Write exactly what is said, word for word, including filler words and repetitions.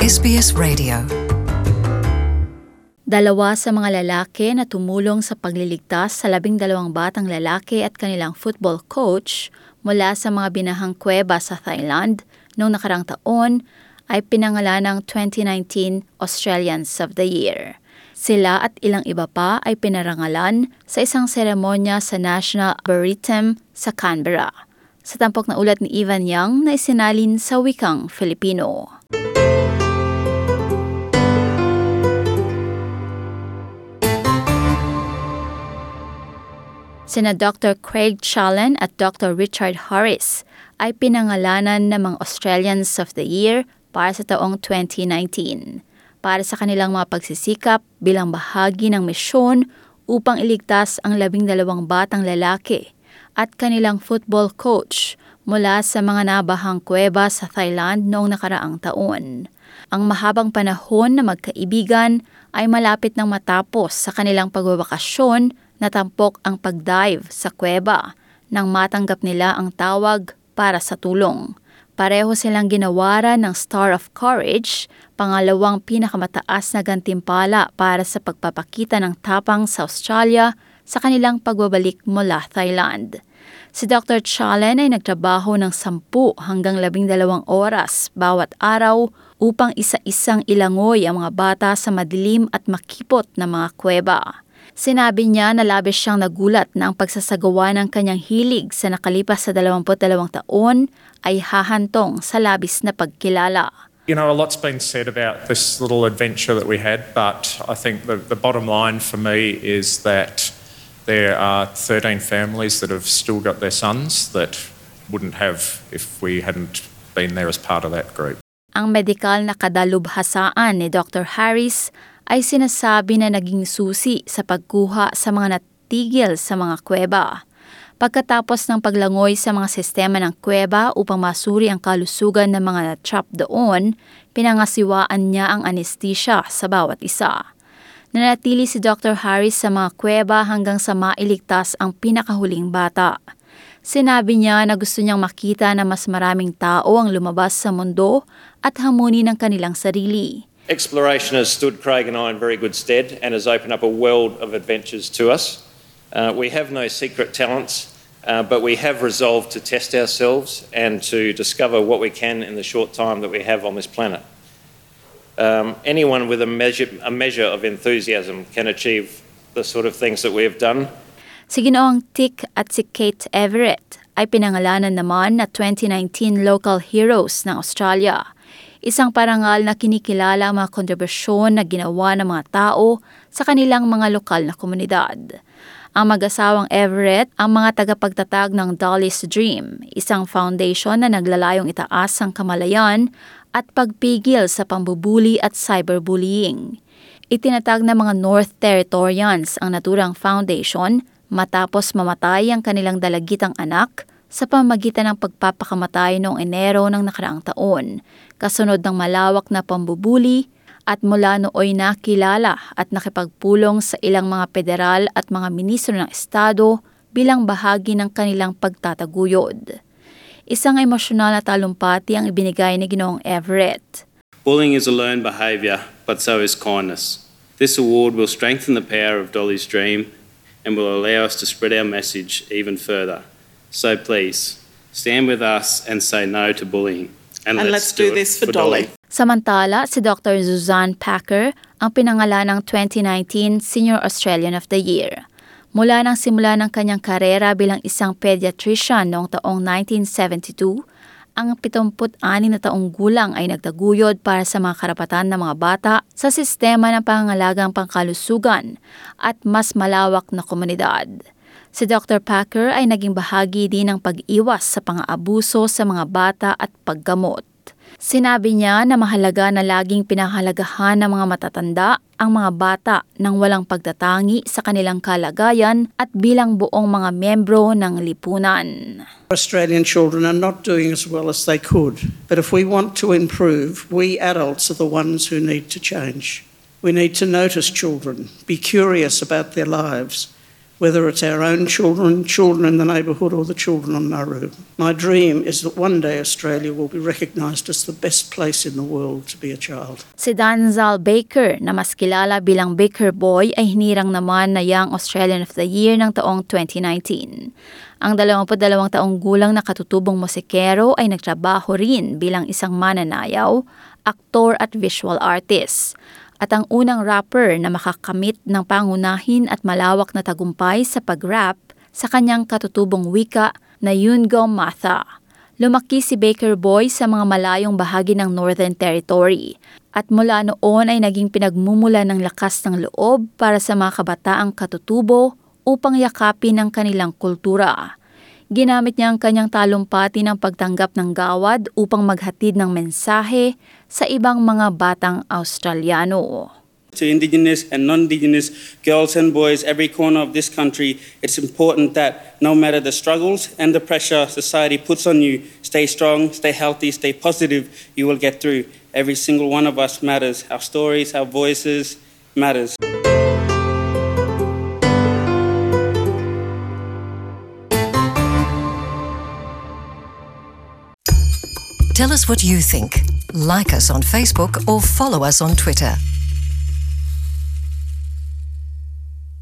S B S Radio. Dalawa sa mga lalaki na tumulong sa pagliligtas sa labing dalawang batang lalaki at kanilang football coach mula sa mga binahang kuweba sa Thailand noong nakarang taon ay pinangalan ng twenty nineteen Australians of the Year. Sila at ilang iba pa ay pinarangalan sa isang seremonya sa National Arboretum sa Canberra. Sa tampok na ulat ni Ivan Yang na isinalin sa wikang Filipino. Sina Doctor Craig Challen at Doctor Richard Harris ay pinangalanan ng mga Australians of the Year para sa taong twenty nineteen para sa kanilang mga pagsisikap bilang bahagi ng misyon upang iligtas ang labing dalawang batang lalaki at kanilang football coach mula sa mga nabahang kuweba sa Thailand noong nakaraang taon. Ang mahabang panahon na magkaibigan ay malapit nang matapos sa kanilang pagbabakasyon na tampok ang pagdive sa kuweba nang matanggap nila ang tawag para sa tulong. Pareho silang ginawaran ng Star of Courage, pangalawang pinakamataas na gantimpala para sa pagpapakita ng tapang sa Australia sa kanilang pagbabalik mula Thailand. Si Doctor Challen ay nagtrabaho ng sampu hanggang labing dalawang oras bawat araw upang isa-isang ilangoy ang mga bata sa madilim at makipot na mga kuweba. Sinabi niya na labis siyang nagulat na ang pagsasagawa ng kanyang hilig sa nakalipas sa dalawampu't dalawang taon ay hahantong sa labis na pagkilala. You know, a lot's been said about this little adventure that we had, but I think the, the bottom line for me is that there are thirteen families that have still got their sons that wouldn't have if we hadn't been there as part of that group. Ang medikal na kadalubhasaan ni Doctor Harris ay sinasabi na naging susi sa pagkuha sa mga natigil sa mga kuweba. Pagkatapos ng paglangoy sa mga sistema ng kuweba upang masuri ang kalusugan ng mga na-trap doon, pinangasiwaan niya ang anesthesia sa bawat isa. Nanatili si Doctor Harris sa mga kuweba hanggang sa mailigtas ang pinakahuling bata. Sinabi niya na gusto niyang makita na mas maraming tao ang lumabas sa mundo at hamunin ng kanilang sarili. Exploration has stood Craig and I in very good stead and has opened up a world of adventures to us. Uh, we have no secret talents, uh, but we have resolved to test ourselves and to discover what we can in the short time that we have on this planet. Um, anyone with a measure, a measure of enthusiasm can achieve the sort of things that we have done. Si Ginoong Tick at si Kate Everett ay pinangalanan naman na twenty nineteen Local Heroes ng Australia. Isang parangal na kinikilala ang mga kontribusyon na ginawa ng mga tao sa kanilang mga lokal na komunidad. Ang mag-asawang Everett ang mga tagapagtatag ng Dolly's Dream, isang foundation na naglalayong itaas ang kamalayan at pagpigil sa pambubuli at cyberbullying. Itinatag ng mga North Territorians ang naturang foundation matapos mamatay ang kanilang dalagitang anak sa pamamagitan ng pagpapakamatay noong Enero ng nakaraang taon, kasunod ng malawak na pambubuli at mula nooy nakilala at nakipagpulong sa ilang mga federal at mga ministro ng Estado bilang bahagi ng kanilang pagtataguyod. Isang emosyonal na talumpati ang ibinigay ni Ginoong Everett. Bullying is a learned behaviour, but so is kindness. This award will strengthen the power of Dolly's Dream and will allow us to spread our message even further. So please, stand with us and say no to bullying. And, and let's, let's do, do this for Dolly. Dolly. Samantala, si Doctor Suzanne Packer ang pinangalan ng twenty nineteen Senior Australian of the Year. Mula nang simula ng kanyang karera bilang isang pediatrician noong taong nineteen seventy-two, ang pitongput-anim na taong gulang ay nagtaguyod para sa mga karapatan ng mga bata sa sistema ng pangangalagang pangkalusugan at mas malawak na komunidad. Si Doctor Packer ay naging bahagi din ng pag-iwas sa pang-aabuso sa mga bata at paggamot. Sinabi niya na mahalaga na laging pinahalagahan ng mga matatanda ang mga bata nang walang pagtatangi sa kanilang kalagayan at bilang buong mga miyembro ng lipunan. Australian children are not doing as well as they could, but if we want to improve, we adults are the ones who need to change. We need to notice children, be curious about their lives, whether it's our own children, children in the neighbourhood or the children on Nauru. My dream is that one day Australia will be recognised as the best place in the world to be a child. Si Danzal Baker, na mas kilala bilang Baker Boy, ay hinirang naman na Young Australian of the Year ng taong twenty nineteen. Ang dalawampu't-dalawang taong gulang na katutubong musikero ay nagtrabaho rin bilang isang mananayaw, aktor at visual artist. At ang unang rapper na makakamit ng pangunahin at malawak na tagumpay sa pag-rap sa kanyang katutubong wika na Yungo Matha. Lumaki si Baker Boy sa mga malayong bahagi ng Northern Territory at mula noon ay naging pinagmumula ng lakas ng loob para sa mga kabataang katutubo upang yakapin ang kanilang kultura. Ginamit niya ang kanyang talumpati ng pagtanggap ng gawad upang maghatid ng mensahe sa ibang mga batang Australiano. To Indigenous and non-Indigenous girls and boys every corner of this country, it's important that no matter the struggles and the pressure society puts on you, stay strong, stay healthy, stay positive, you will get through. Every single one of us matters. Our stories, our voices matters. Tell us what you think. Like us on Facebook or follow us on Twitter.